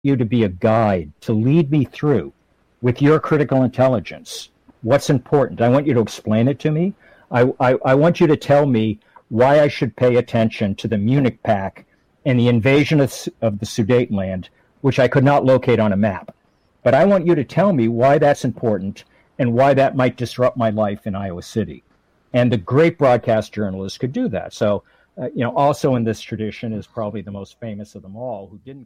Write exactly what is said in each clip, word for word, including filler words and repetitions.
you to be a guide, to lead me through with your critical intelligence what's important. I want you to explain it to me. I, I, I want you to tell me why I should pay attention to the Munich Pact and the invasion of, of the Sudetenland, which I could not locate on a map. But I want you to tell me why that's important and why that might disrupt my life in Iowa City. And the great broadcast journalists could do that. So, uh, you know, also in this tradition is probably the most famous of them all, who didn't.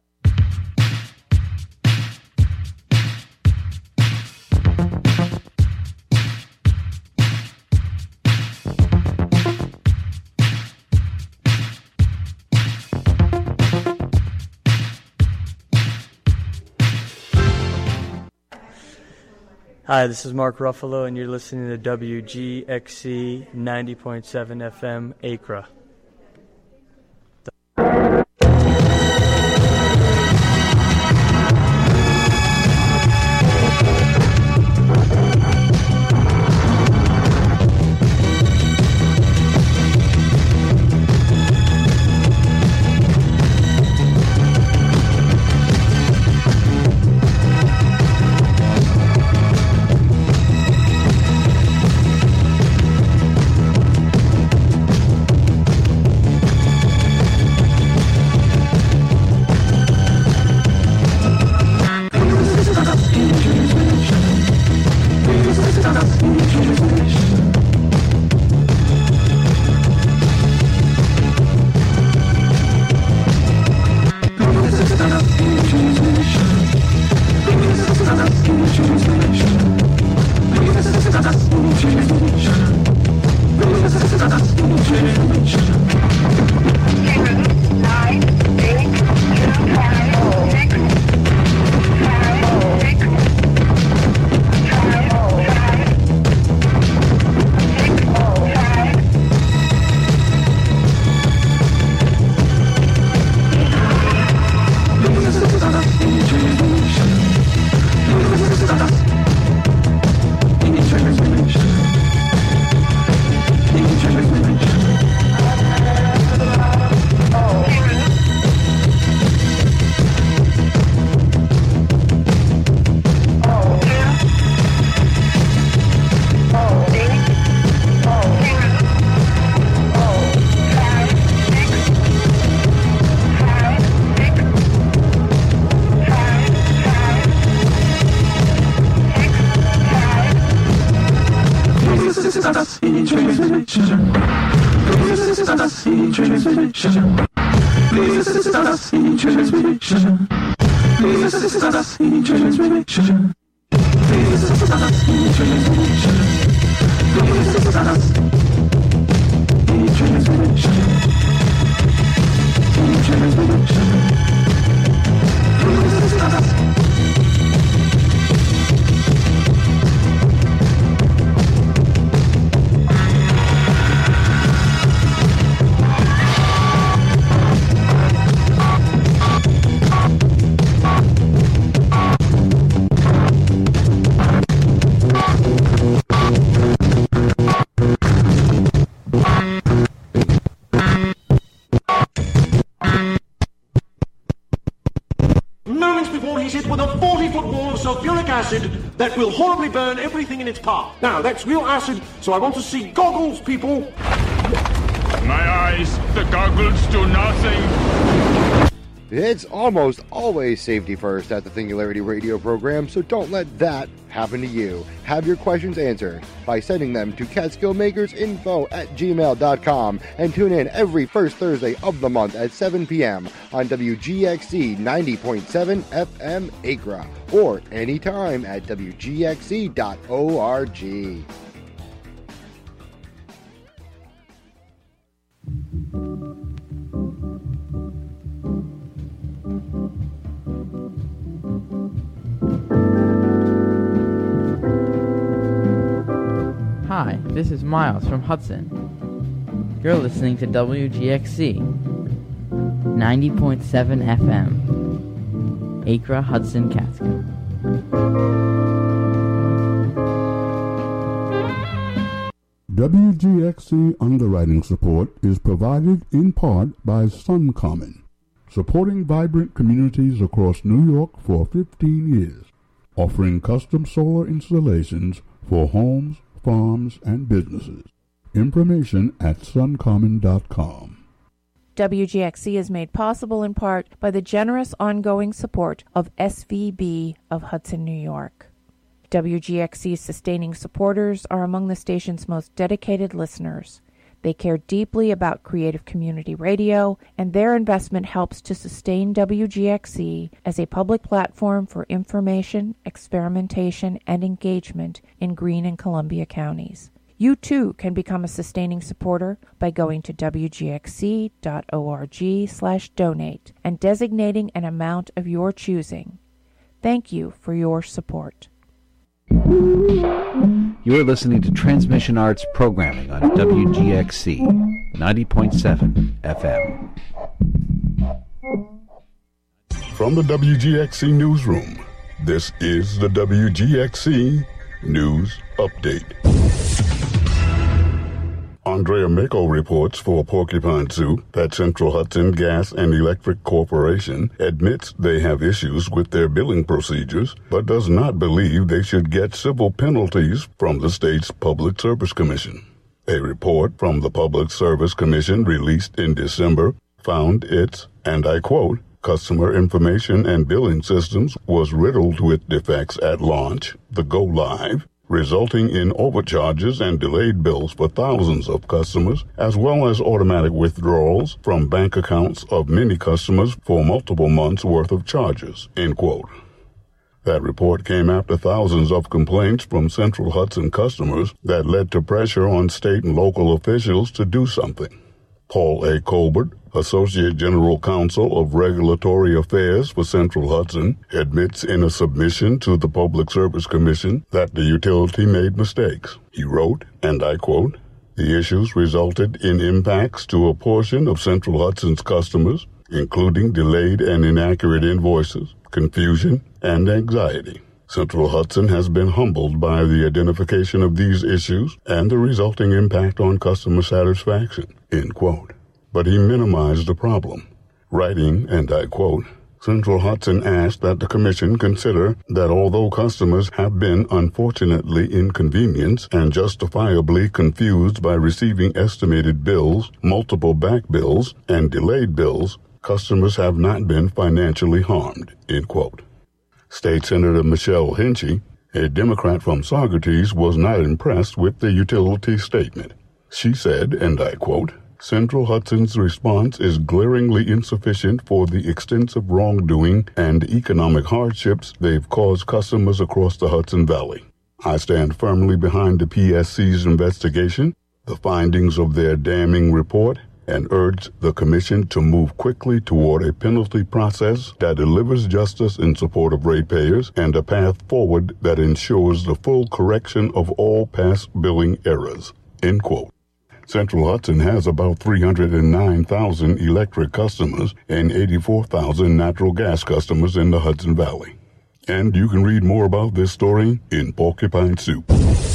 Hi, this is Mark Ruffalo, and you're listening to W G X C ninety point seven F M Acra. That will horribly burn everything in its path. Now, that's real acid, so I want to see goggles, people. My eyes, the goggles do nothing. It's almost always safety first at the Singularity Radio program, so don't let that happen to you. Have your questions answered by sending them to catskillmakersinfo at gmail dot com and tune in every first Thursday of the month at seven p.m. on W G X C ninety point seven F M Acra or anytime at W G X C dot org. Hi, this is Miles from Hudson. You're listening to W G X C ninety point seven F M, Acra, Hudson, Catskill. W G X C underwriting support is provided in part by Suncommon. supporting vibrant communities across New York for fifteen years, offering custom solar installations for homes, farms, and businesses. Information at suncommon dot com. W G X C is made possible in part by the generous ongoing support of S V B of Hudson, New York. W G X C's sustaining supporters are among the station's most dedicated listeners. They care deeply about creative community radio, and their investment helps to sustain W G X C as a public platform for information, experimentation, and engagement in Greene and Columbia counties. You too can become a sustaining supporter by going to w g x c dot org slash donate and designating an amount of your choosing. Thank you for your support. You're listening to Transmission Arts programming on W G X C ninety point seven F M. From the W G X C newsroom, this is the W G X C News Update. Andrea Mako reports for Porcupine Soup that Central Hudson Gas and Electric Corporation admits they have issues with their billing procedures, but does not believe they should get civil penalties from the state's Public Service Commission. A report from the Public Service Commission released in December found its, and I quote, customer information and billing systems was riddled with defects at launch, the go-live, resulting in overcharges and delayed bills for thousands of customers, as well as automatic withdrawals from bank accounts of many customers for multiple months' worth of charges, end quote. That report came after thousands of complaints from Central Hudson customers that led to pressure on state and local officials to do something. Paul A. Colbert, Associate General Counsel of Regulatory Affairs for Central Hudson, admits in a submission to the Public Service Commission that the utility made mistakes. He wrote, and I quote, "The issues resulted in impacts to a portion of Central Hudson's customers, including delayed and inaccurate invoices, confusion, and anxiety. Central Hudson has been humbled by the identification of these issues and the resulting impact on customer satisfaction," end quote. But he minimized the problem, writing, and I quote, Central Hudson asked that the Commission consider that although customers have been unfortunately inconvenienced and justifiably confused by receiving estimated bills, multiple back bills, and delayed bills, customers have not been financially harmed, end quote. State Senator Michelle Hinchy, a Democrat from Saugerties, was not impressed with the utility statement. She said, and I quote, Central Hudson's response is glaringly insufficient for the extensive wrongdoing and economic hardships they've caused customers across the Hudson Valley. I stand firmly behind the P S C's investigation, the findings of their damning report, and urge the Commission to move quickly toward a penalty process that delivers justice in support of ratepayers and a path forward that ensures the full correction of all past billing errors, end quote. Central Hudson has about three hundred nine thousand electric customers and eighty-four thousand natural gas customers in the Hudson Valley. And you can read more about this story in Porcupine Soup.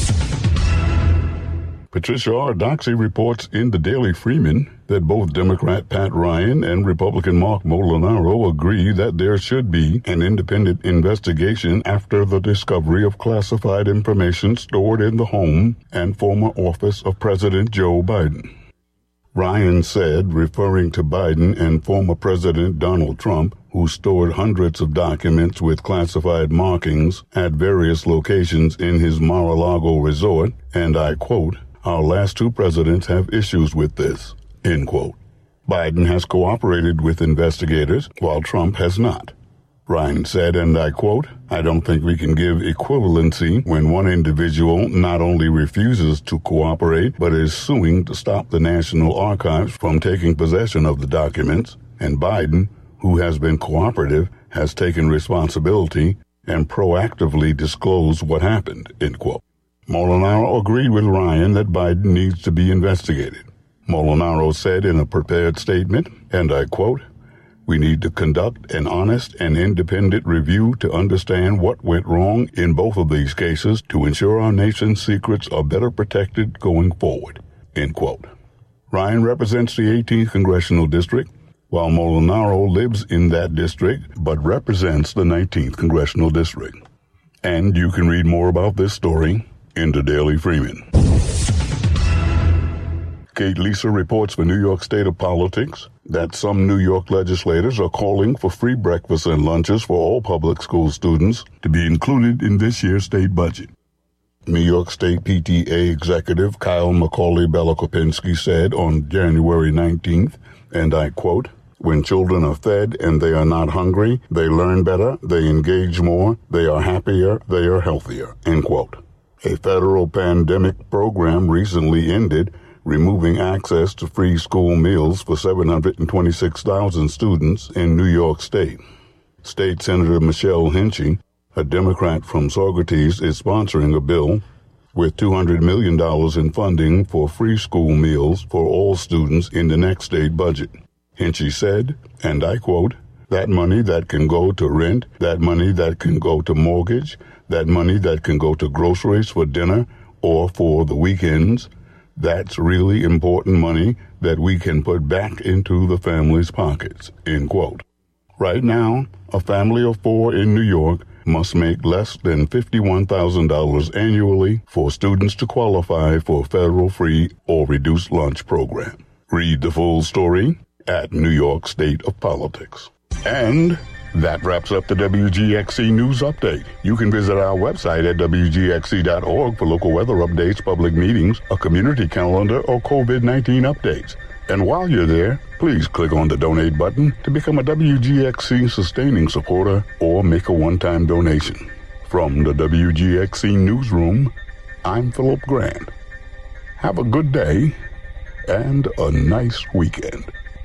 Patricia R. Doxey reports in the Daily Freeman that both Democrat Pat Ryan and Republican Mark Molinaro agree that there should be an independent investigation after the discovery of classified information stored in the home and former office of President Joe Biden. Ryan said, referring to Biden and former President Donald Trump, who stored hundreds of documents with classified markings at various locations in his Mar-a-Lago resort, and I quote, our last two presidents have issues with this, end quote. Biden has cooperated with investigators, while Trump has not. Ryan said, and I quote, I don't think we can give equivalency when one individual not only refuses to cooperate, but is suing to stop the National Archives from taking possession of the documents, and Biden, who has been cooperative, has taken responsibility and proactively disclosed what happened, end quote. Molinaro agreed with Ryan that Biden needs to be investigated. Molinaro said in a prepared statement, and I quote, we need to conduct an honest and independent review to understand what went wrong in both of these cases to ensure our nation's secrets are better protected going forward, end quote. Ryan represents the eighteenth Congressional District. while Molinaro lives in that district but represents the nineteenth Congressional District. And you can read more about this story in the Daily Freeman. Kate Lisa reports for New York State of Politics that some New York legislators are calling for free breakfasts and lunches for all public school students to be included in this year's state budget. New York State P T A Executive Kyle Macaulay Belokopinski said on January nineteenth, and I quote, "When children are fed and they are not hungry, they learn better, they engage more, they are happier, they are healthier," end quote. A federal pandemic program recently ended, removing access to free school meals for seven hundred twenty-six thousand students in New York State. State Senator Michelle Hinchy, a Democrat from Saugerties, is sponsoring a bill with two hundred million dollars in funding for free school meals for all students in the next state budget. Hinchy said, and I quote, "That money that can go to rent, that money that can go to mortgage, that money that can go to groceries for dinner or for the weekends, that's really important money that we can put back into the family's pockets," end quote. Right now, a family of four in New York must make less than fifty-one thousand dollars annually for students to qualify for a federal free or reduced lunch program. Read the full story at New York State of Politics. And that wraps up the W G X C News Update. You can visit our website at W G X C dot org for local weather updates, public meetings, a community calendar, or COVID nineteen updates. And while you're there, please click on the donate button to become a W G X C sustaining supporter or make a one-time donation. From the W G X C Newsroom, I'm Philip Grant. Have a good day and a nice weekend.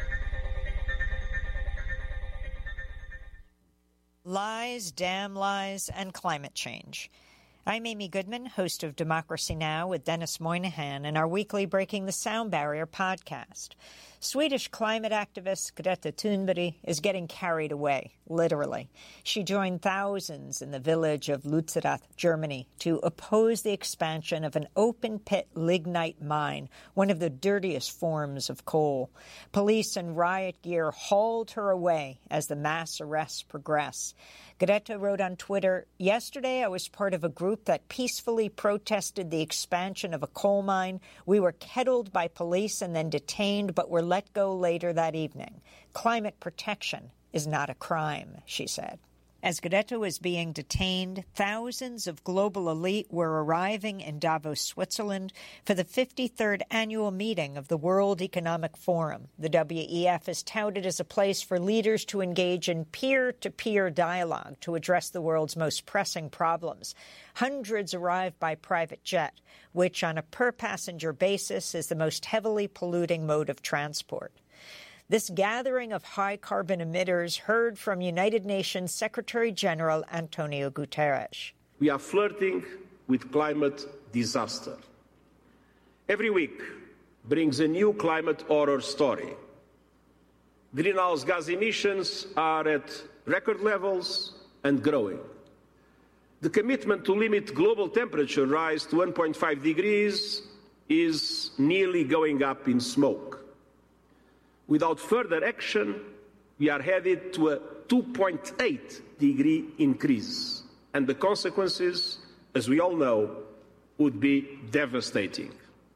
Lies, damn lies, and climate change. I'm Amy Goodman, host of Democracy Now! With Dennis Moynihan and our weekly Breaking the Sound Barrier podcast. Swedish climate activist Greta Thunberg is getting carried away, literally. She joined thousands in the village of Lützerath, Germany, to oppose the expansion of an open-pit lignite mine, one of the dirtiest forms of coal. Police and riot gear hauled her away as the mass arrests progress. Greta wrote on Twitter, "Yesterday I was part of a group that peacefully protested the expansion of a coal mine. We were kettled by police and then detained, but were let go later that evening. Climate protection is not a crime," she said. As Greta was being detained, thousands of global elite were arriving in Davos, Switzerland, for the fifty-third annual meeting of the World Economic Forum. The W E F is touted as a place for leaders to engage in peer-to-peer dialogue to address the world's most pressing problems. Hundreds arrived by private jet, which on a per-passenger basis is the most heavily polluting mode of transport. This gathering of high-carbon emitters heard from United Nations Secretary-General Antonio Guterres. We are flirting with climate disaster. Every week brings a new climate horror story. Greenhouse gas emissions are at record levels and growing. The commitment to limit global temperature rise to one point five degrees is nearly going up in smoke. Without further action, we are headed to a two point eight degree increase, and the consequences, as we all know, would be devastating.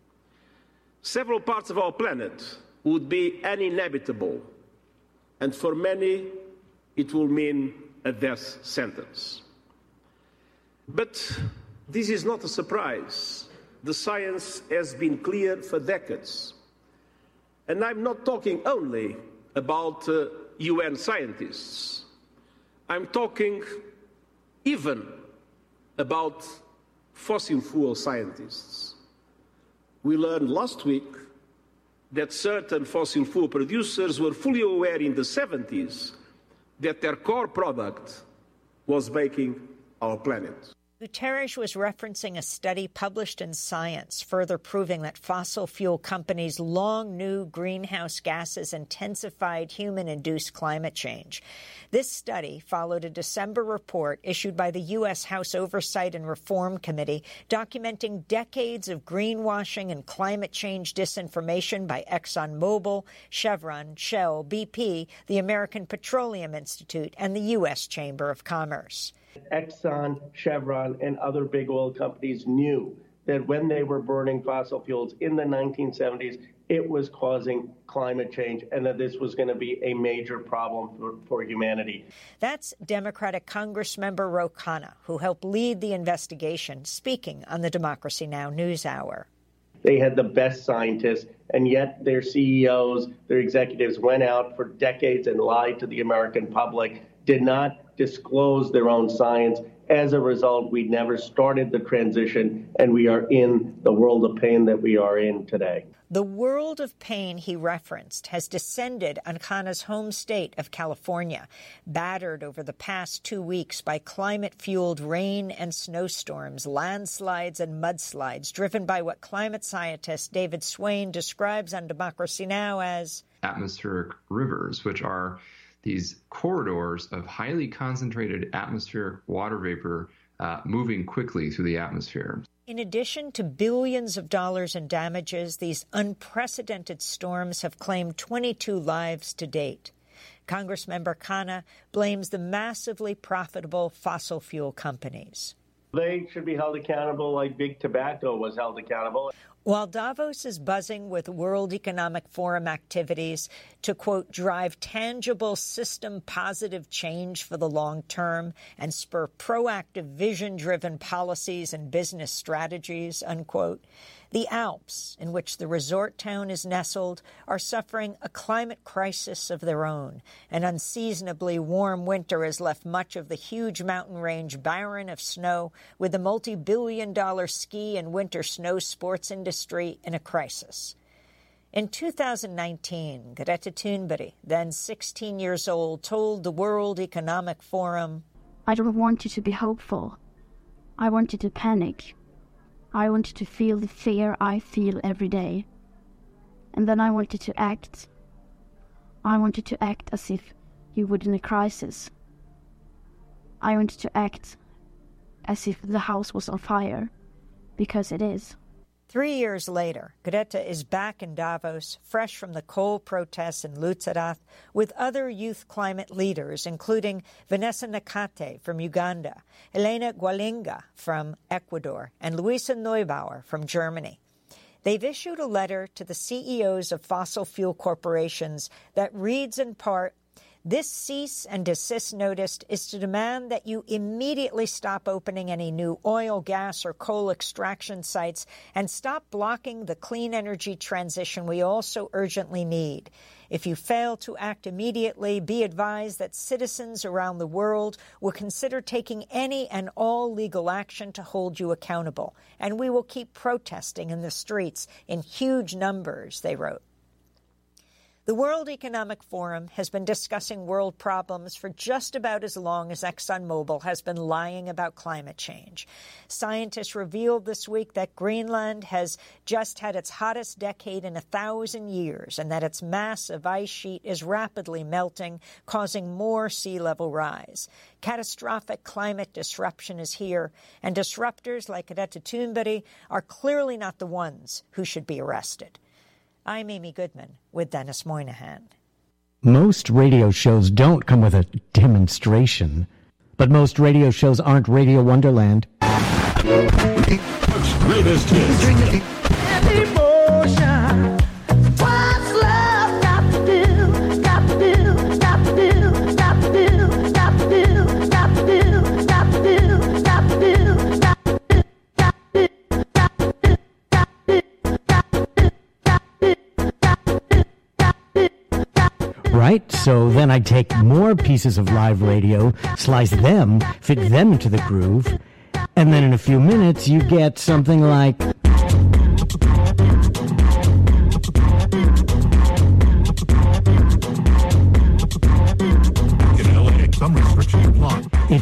Several parts of our planet would be uninhabitable, and for many, it will mean a death sentence. But this is not a surprise. The science has been clear for decades. And I'm not talking only about uh, U N scientists. I'm talking even about fossil fuel scientists. We learned last week that certain fossil fuel producers were fully aware in the seventies that their core product was making our planet. Guterres was referencing a study published in Science, further proving that fossil fuel companies long knew greenhouse gases intensified human-induced climate change. This study followed a December report issued by the U S House Oversight and Reform Committee documenting decades of greenwashing and climate change disinformation by ExxonMobil, Chevron, Shell, B P, the American Petroleum Institute, and the U S Chamber of Commerce. Exxon, Chevron, and other big oil companies knew that when they were burning fossil fuels in the nineteen seventies, it was causing climate change and that this was going to be a major problem for, for humanity. That's Democratic Congressmember Ro Khanna, who helped lead the investigation, speaking on the Democracy Now! News Hour. They had the best scientists, and yet their C E Os, their executives went out for decades and lied to the American public, did not disclose their own science. As a result, we never started the transition, and we are in the world of pain that we are in today. The world of pain he referenced has descended on Khanna's home state of California, battered over the past two weeks by climate-fueled rain and snowstorms, landslides and mudslides, driven by what climate scientist David Swain describes on Democracy Now! As atmospheric rivers, which are these corridors of highly concentrated atmospheric water vapor uh, moving quickly through the atmosphere. In addition to billions of dollars in damages, these unprecedented storms have claimed twenty-two lives to date. Congressmember Khanna blames the massively profitable fossil fuel companies. They should be held accountable like big tobacco was held accountable. While Davos is buzzing with World Economic Forum activities to, quote, drive tangible system-positive change for the long term and spur proactive vision-driven policies and business strategies, unquote, the Alps, in which the resort town is nestled, are suffering a climate crisis of their own. An unseasonably warm winter has left much of the huge mountain range barren of snow, with the multi-billion dollar ski and winter snow sports industry in a crisis. In two thousand nineteen, Greta Thunberg, then sixteen years old, told the World Economic Forum, "I don't want you to be hopeful. I want you to panic. I want you to feel the fear I feel every day. And then I want you to act. I want you to act as if you would in a crisis. I want you to act as if the house was on fire, because it is." Three years later, Greta is back in Davos, fresh from the coal protests in Lützerath, with other youth climate leaders, including Vanessa Nakate from Uganda, Elena Gwalinga from Ecuador, and Luisa Neubauer from Germany. They've issued a letter to the C E Os of fossil fuel corporations that reads in part, "This cease and desist notice is to demand that you immediately stop opening any new oil, gas, or coal extraction sites and stop blocking the clean energy transition we all so urgently need. If you fail to act immediately, be advised that citizens around the world will consider taking any and all legal action to hold you accountable, and we will keep protesting in the streets in huge numbers," they wrote. The World Economic Forum has been discussing world problems for just about as long as ExxonMobil has been lying about climate change. Scientists revealed this week that Greenland has just had its hottest decade in a thousand years and that its massive ice sheet is rapidly melting, causing more sea level rise. Catastrophic climate disruption is here, and disruptors like Greta Thunberg are clearly not the ones who should be arrested. I'm Amy Goodman with Dennis Moynihan. Most radio shows don't come with a demonstration, but most radio shows aren't Radio Wonderland. Greatest hits. Emotion. What's love got to do? Got to do? Got to do? Got to do? Got to do? Got to do? Got to do? Got to do? Got to do? Right? So then I take more pieces of live radio, slice them, fit them into the groove, and then in a few minutes you get something like... In L A, some restrictions apply. It's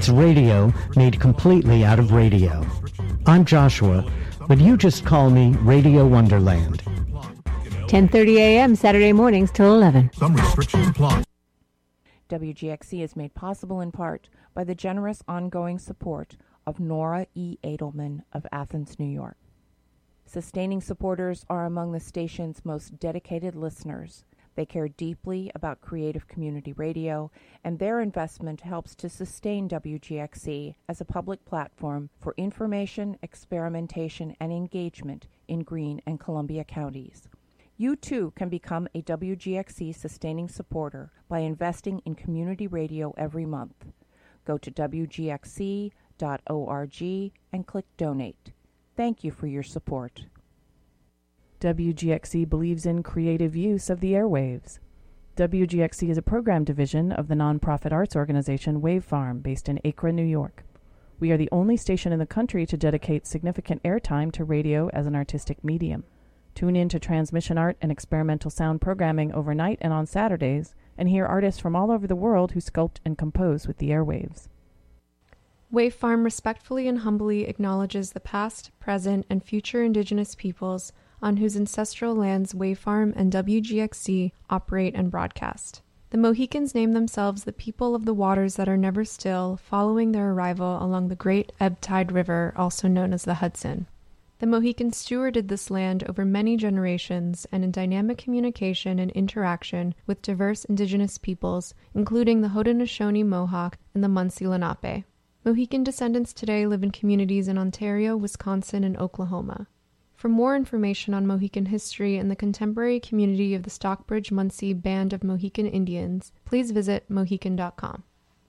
It's radio made completely out of radio. I'm Joshua, but you just call me Radio Wonderland. ten thirty a.m. Saturday mornings till eleven. Some restrictions apply. W G X C is made possible in part by the generous ongoing support of Nora E. Edelman of Athens, New York. Sustaining supporters are among the station's most dedicated listeners. They care deeply about creative community radio, and their investment helps to sustain W G X C as a public platform for information, experimentation, and engagement in Greene and Columbia counties. You too can become a W G X C sustaining supporter by investing in community radio every month. Go to W G X C dot org and click Donate. Thank you for your support. W G X C believes in creative use of the airwaves. W G X C is a program division of the nonprofit arts organization Wave Farm, based in Acra, New York. We are the only station in the country to dedicate significant airtime to radio as an artistic medium. Tune in to transmission art and experimental sound programming overnight and on Saturdays, and hear artists from all over the world who sculpt and compose with the airwaves. Wave Farm respectfully and humbly acknowledges the past, present, and future Indigenous peoples on whose ancestral lands Wave Farm and W G X C operate and broadcast. The Mohicans name themselves the people of the waters that are never still, following their arrival along the great ebb tide river, also known as the Hudson. The Mohicans stewarded this land over many generations and in dynamic communication and interaction with diverse Indigenous peoples, including the Haudenosaunee Mohawk and the Munsee Lenape. Mohican descendants today live in communities in Ontario, Wisconsin, and Oklahoma. For more information on Mohican history and the contemporary community of the Stockbridge-Munsee Band of Mohican Indians, please visit mohican dot com.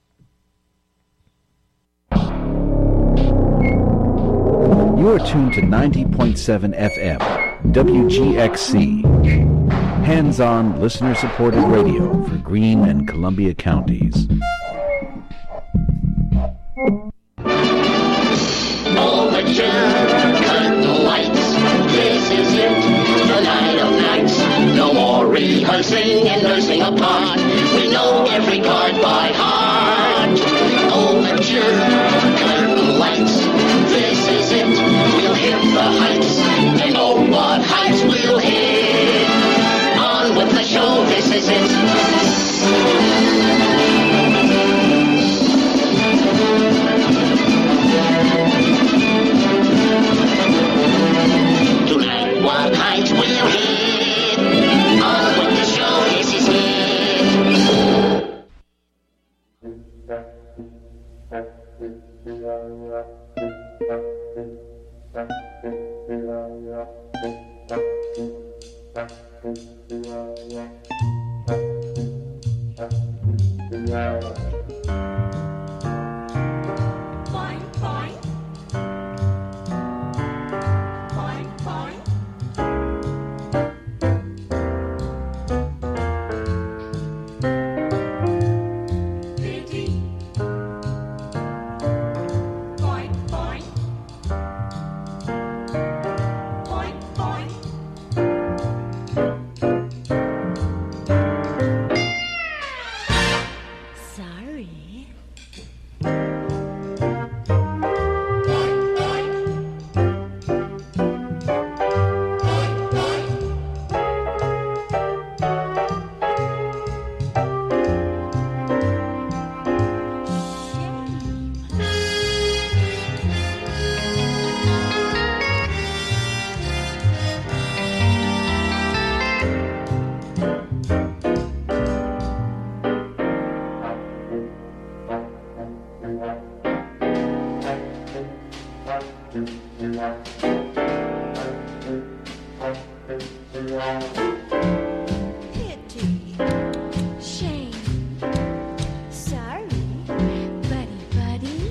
You are tuned to ninety point seven F M, W G X C. Hands-on, listener-supported radio for Greene and Columbia counties. Overture, curtain lights, this is it, the night of nights. No more rehearsing and nursing a part. We know every card by heart. Overture, curtain lights, this is it. We'll hit the heights, and oh, what heights we'll hit. On with the show, this is it. Tonight, what heights we'll hit. On with the show, this is it. Point, point. Point, point. Pretty. Point, point. Point, point. Sorry. Pity. Shame. Sorry. Buddy, buddy.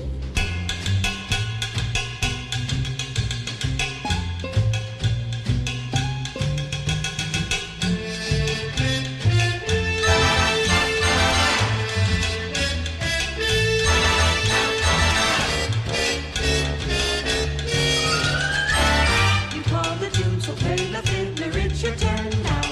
You call the tune, so play the fiddler, it's your turn now.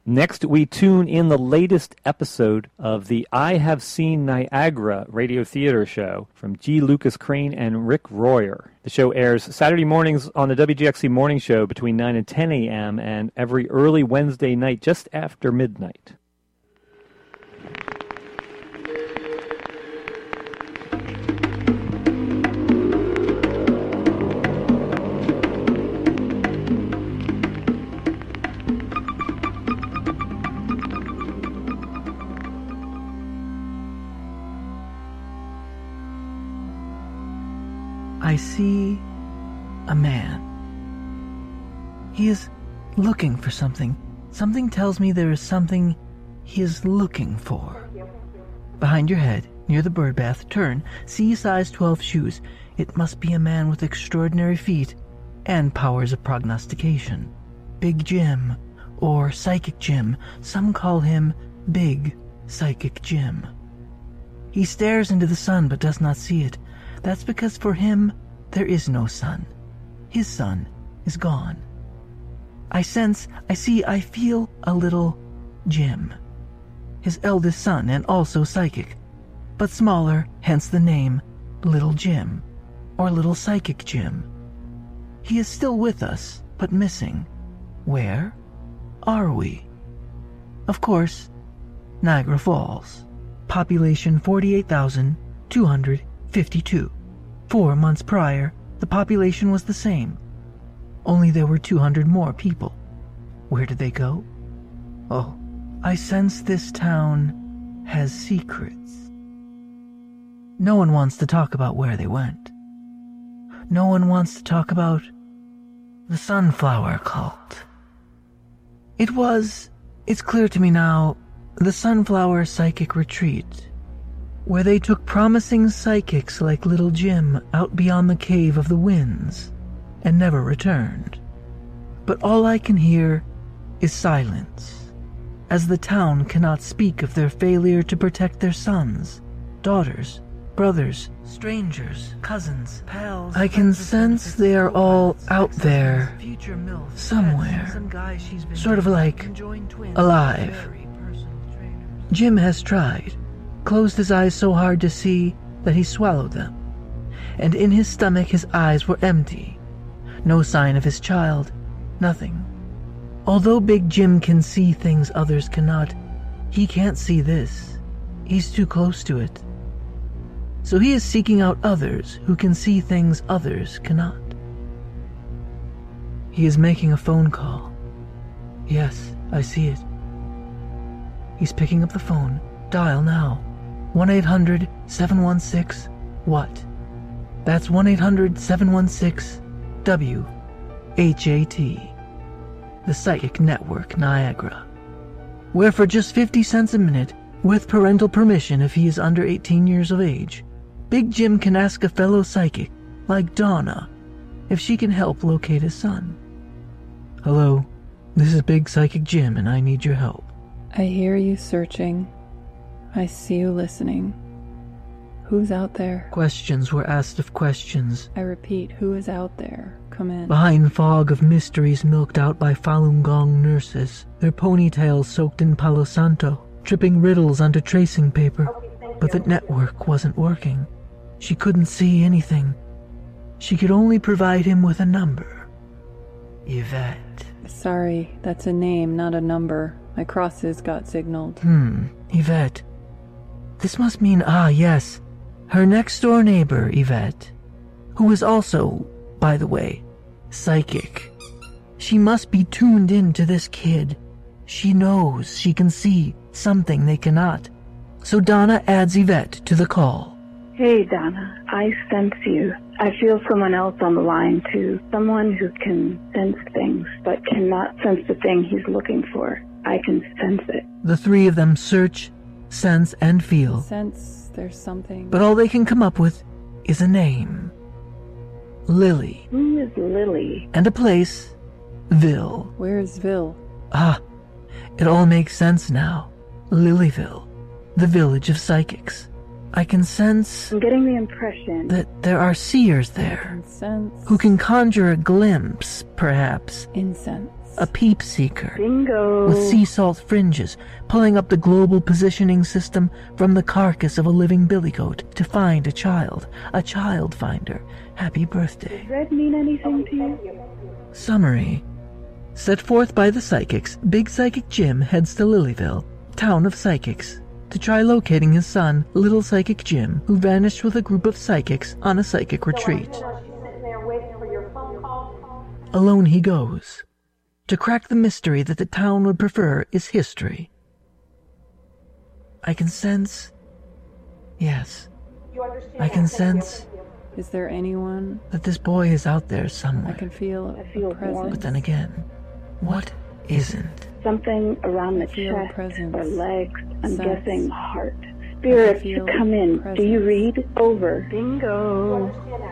Next, we tune in the latest episode of the I Have Seen Niagara radio theater show from G. Lucas Crane and Rick Royer. The show airs Saturday mornings on the W G X C Morning Show between nine and ten a.m. and every early Wednesday night just after midnight. I see a man. He is looking for something. Something tells me there is something he is looking for. Behind your head, near the bird bath, turn, see size twelve shoes. It must be a man with extraordinary feet and powers of prognostication. Big Jim, or Psychic Jim. Some call him Big Psychic Jim. He stares into the sun but does not see it. That's because for him, there is no sun. His sun is gone. I sense, I see, I feel a little Jim. His eldest son and also psychic, but smaller, hence the name Little Jim, or Little Psychic Jim. He is still with us, but missing. Where are we? Of course, Niagara Falls. Population forty-eight thousand two hundred fifty-two. Four months prior, the population was the same. Only there were two hundred more people. Where did they go? Oh, I sense this town has secrets. No one wants to talk about where they went. No one wants to talk about the Sunflower Cult. It was, it's clear to me now, the Sunflower Psychic Retreat, where they took promising psychics like Little Jim out beyond the Cave of the Winds and never returned. But all I can hear is silence, as the town cannot speak of their failure to protect their sons, daughters, brothers, strangers, cousins, pals. I can sense they are all out there, somewhere, sort of like alive. Jim has tried, closed his eyes so hard to see that he swallowed them, and in his stomach his eyes were empty. No sign of his child, nothing. Although Big Jim can see things others cannot, he can't see this. He's too close to it. So he is seeking out others who can see things others cannot. He is making a phone call. Yes, I see it. He's picking up the phone. Dial now. one eight hundred seven one six what? That's one eight hundred seven one six W H A T. The Psychic Network Niagara. Where for just fifty cents a minute, with parental permission if he is under eighteen years of age, Big Jim can ask a fellow psychic, like Donna, if she can help locate his son. Hello, this is Big Psychic Jim and I need your help. I hear you searching. I see you listening. Who's out there? Questions were asked of questions. I repeat, who is out there? Come in. Behind fog of mysteries milked out by Falun Gong nurses, their ponytails soaked in Palo Santo, tripping riddles onto tracing paper. But the network wasn't working. She couldn't see anything. She could only provide him with a number. Yvette. Sorry, that's a name, not a number. My crosses got signaled. Hmm, Yvette. This must mean, ah, yes, her next-door neighbor, Yvette, who is also, by the way, psychic. She must be tuned in to this kid. She knows she can see something they cannot. So Donna adds Yvette to the call. Hey, Donna, I sense you. I feel someone else on the line, too. Someone who can sense things, but cannot sense the thing he's looking for. I can sense it. The three of them search, sense, and feel. Sense there's something. But all they can come up with is a name. Lily. Who is Lily? And a place, Ville. Where's Ville? Ah, it all makes sense now. Lilyville, the village of psychics. I can sense... I'm getting the impression... that there are seers there. Incense. Who can conjure a glimpse, perhaps. Incense. A peep seeker. Bingo. With sea salt fringes, pulling up the global positioning system from the carcass of a living billygoat to find a child. A child finder. Happy birthday. Does red mean anything to you? Summary. Set forth by the psychics, Big Psychic Jim heads to Lilyville, town of psychics, to try locating his son, Little Psychic Jim, who vanished with a group of psychics on a psychic retreat. Alone he goes. To crack the mystery that the town would prefer is history. I can sense... Yes. I can sense... Is there anyone? That this boy is out there somewhere. I can feel a, I feel a presence. But then again, what isn't? Something around the feel chest presence. or legs. I'm Sense. guessing heart. Spirits, feel come in. presence. Do you read? Over. Bingo.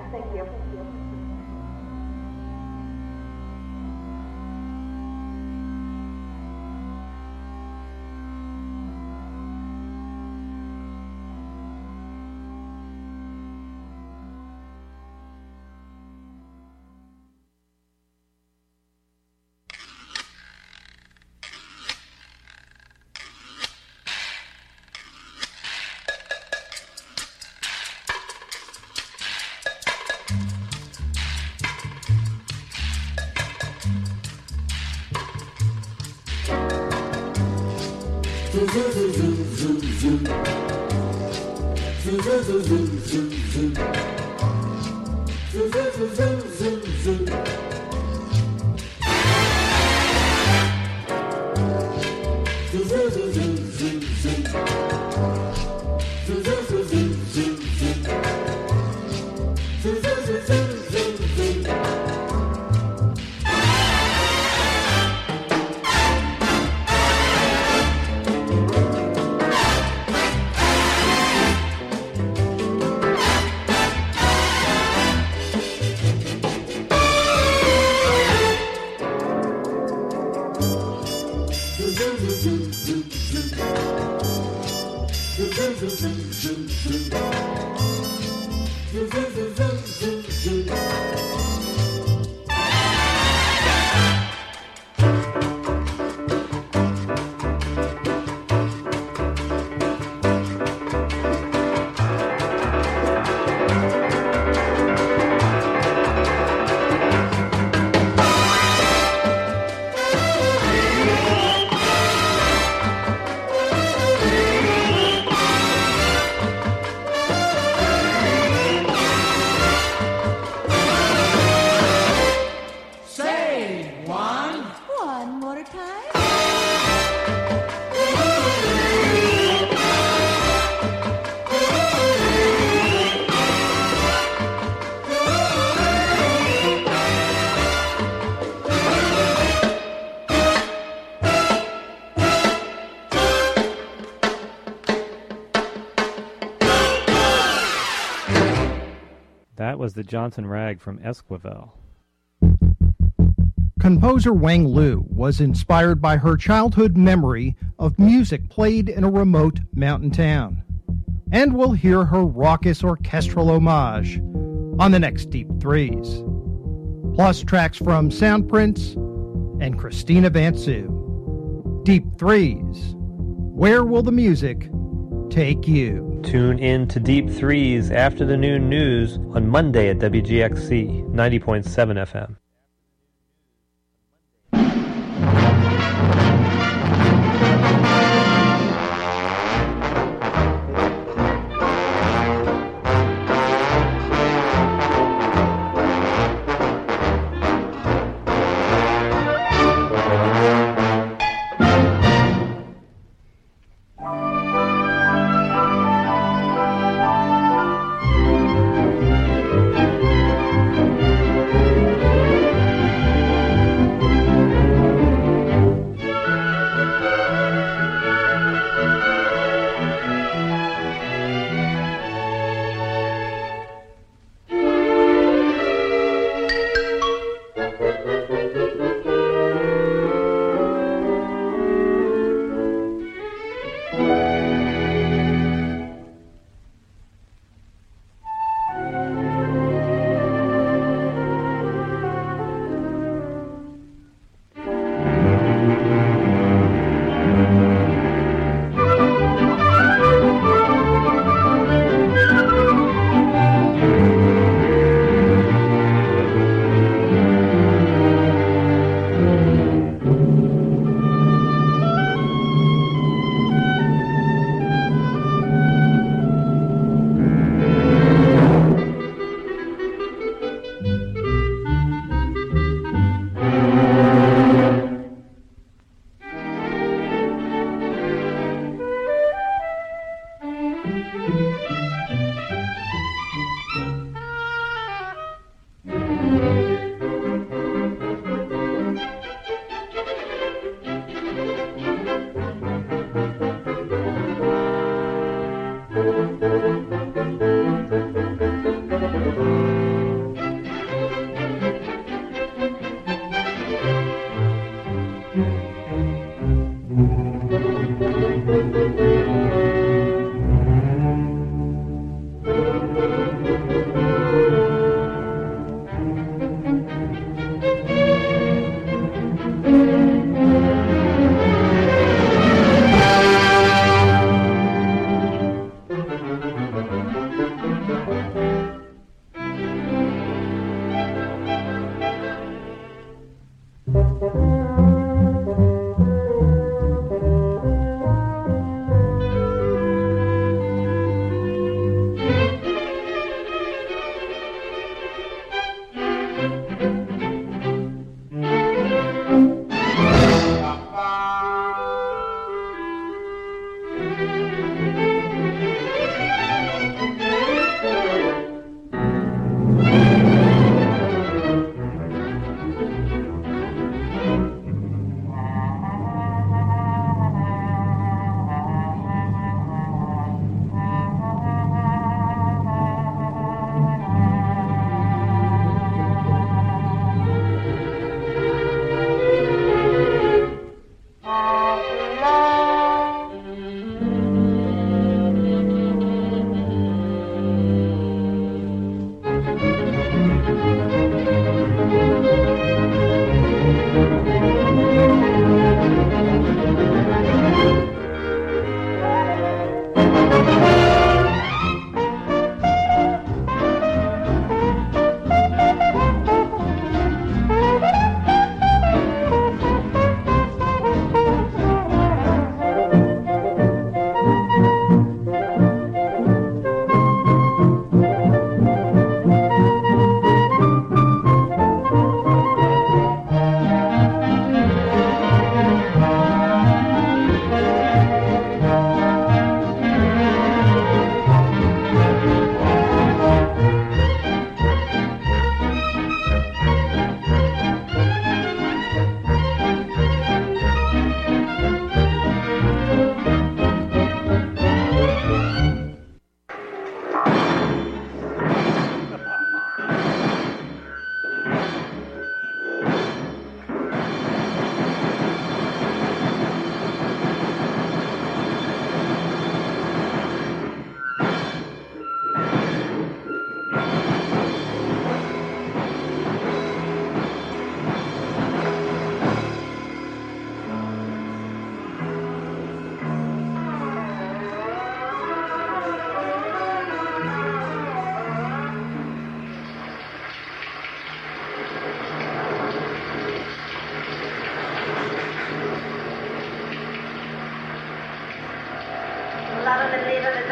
That was the Johnson Rag from Esquivel. Composer Wang Lu was inspired by her childhood memory of music played in a remote mountain town. And we'll hear her raucous orchestral homage on the next Deep Threes. Plus tracks from Soundprints and Christina Vansu. Deep Threes. Where will the music take you? Tune in to Deep Threes after the noon news on Monday at W G X C ninety point seven F M.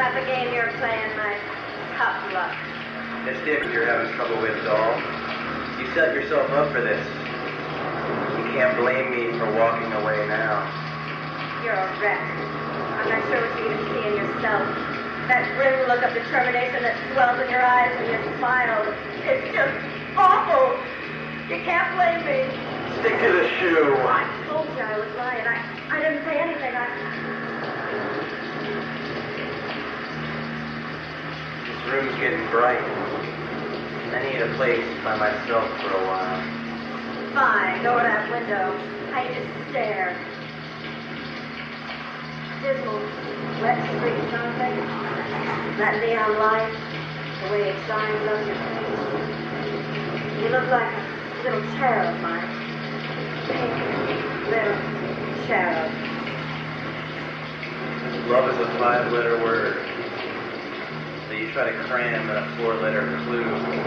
that the game you're playing, Mike? Tough luck. It's Dick you're having trouble with, doll. You set yourself up for this. You can't blame me for walking away now. You're a wreck. I'm not sure what you even see in yourself. That grim look of determination that swells in your eyes when you smile. It's just awful. You can't blame me. Stick to the shoe. I told you I was lying. I, I didn't say anything. I... This room's getting bright. I need a place by myself for a while. Fine, go to that window. I just stare. Dismal, wet street something. That neon light, the way it shines on your face. You look like a little cherub, Mike. Pink little cherub. Love is a five-letter word that you try to cram in a four-letter clue.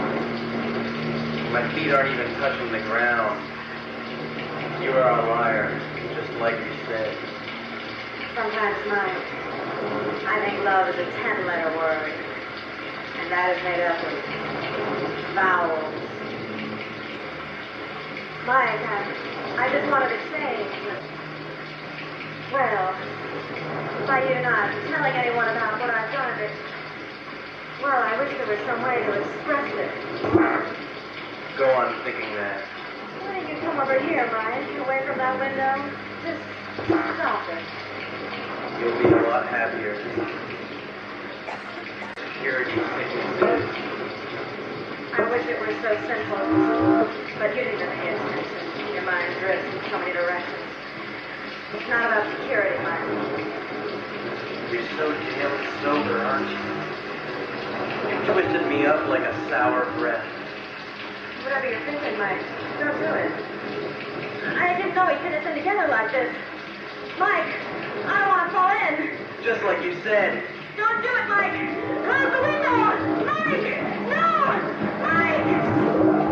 My feet aren't even touching the ground. You are a liar, just like you said. Sometimes, Mike, I think love is a ten-letter word, and that is made up of vowels. Mike, I, I just wanted to say, well, by you not telling anyone about what I've done, it, well, I wish there was some way to express it. Go on thinking that. Why don't you come over here, Mike, away from that window? Just stop it. You'll be a lot happier. Security sicknesses. I wish it were so simple, but you need to pay attention. Your mind drifts in so many directions. It's not about security, Mike. You're so damn sober, aren't you? You twisted me up like a sour breath. Whatever you're thinking, Mike, don't do it. I didn't know we'd pin us in together like this. Mike, I don't want to fall in. Just like you said. Don't do it, Mike. Close the window. Mike, no. Mike.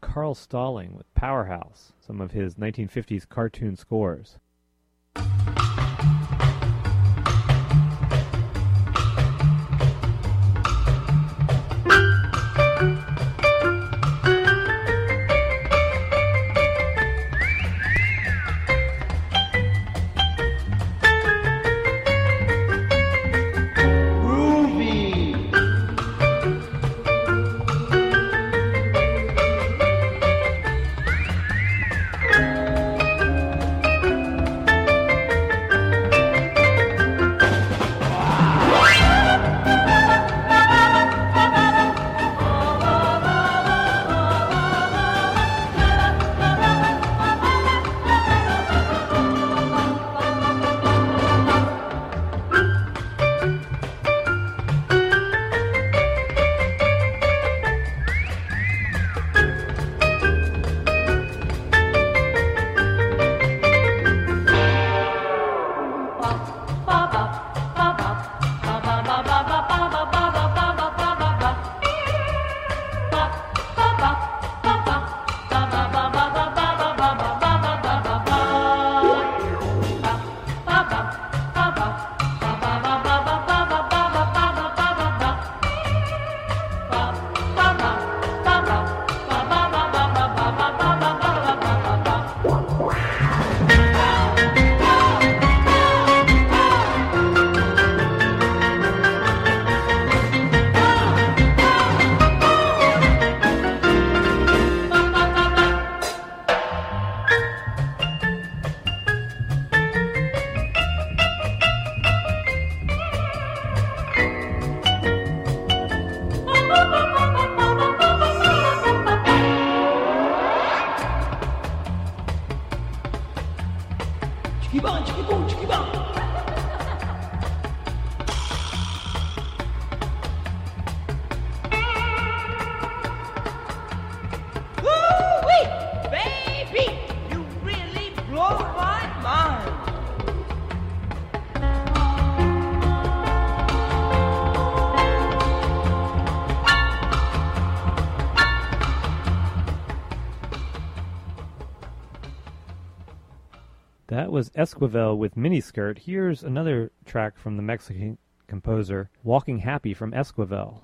Carl Stalling with Powerhouse, some of his nineteen fifties cartoon scores. That was Esquivel with Miniskirt. Here's another track from the Mexican composer, Walking Happy from Esquivel.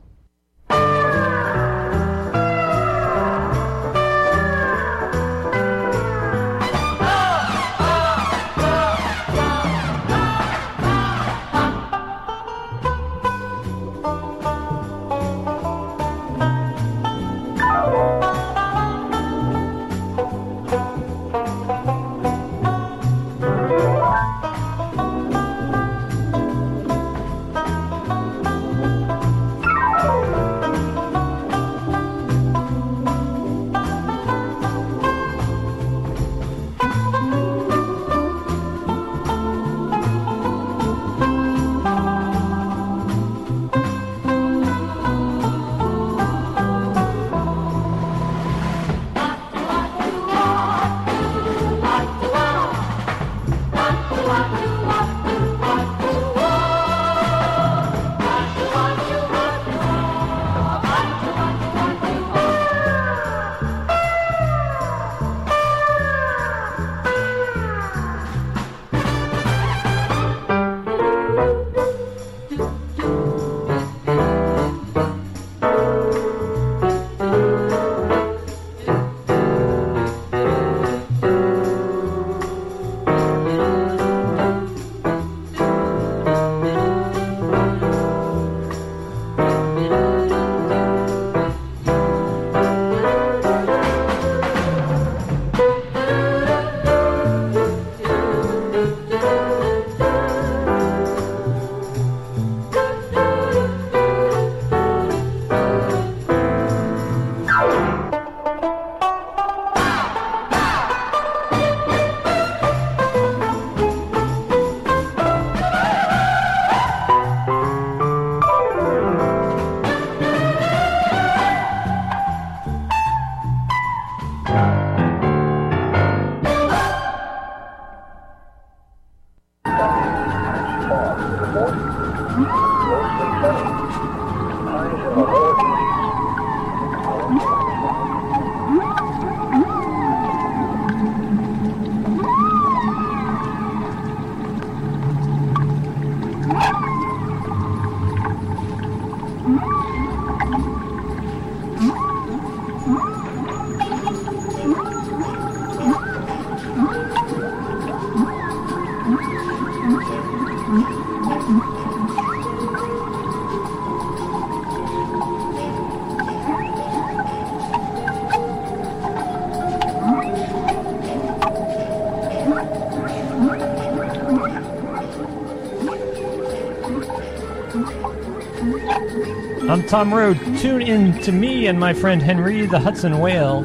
I'm Tom Road. Tune in to me and my friend Henry the Hudson Whale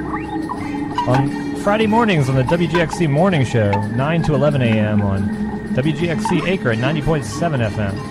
on Friday mornings on the W G X C Morning Show, nine to eleven a.m. on W G X C Acre at ninety point seven F M.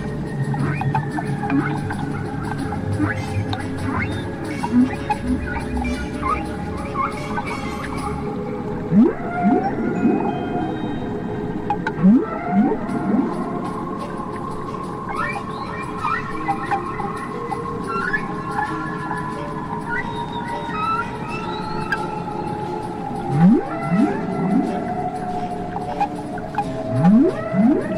Mm-hmm.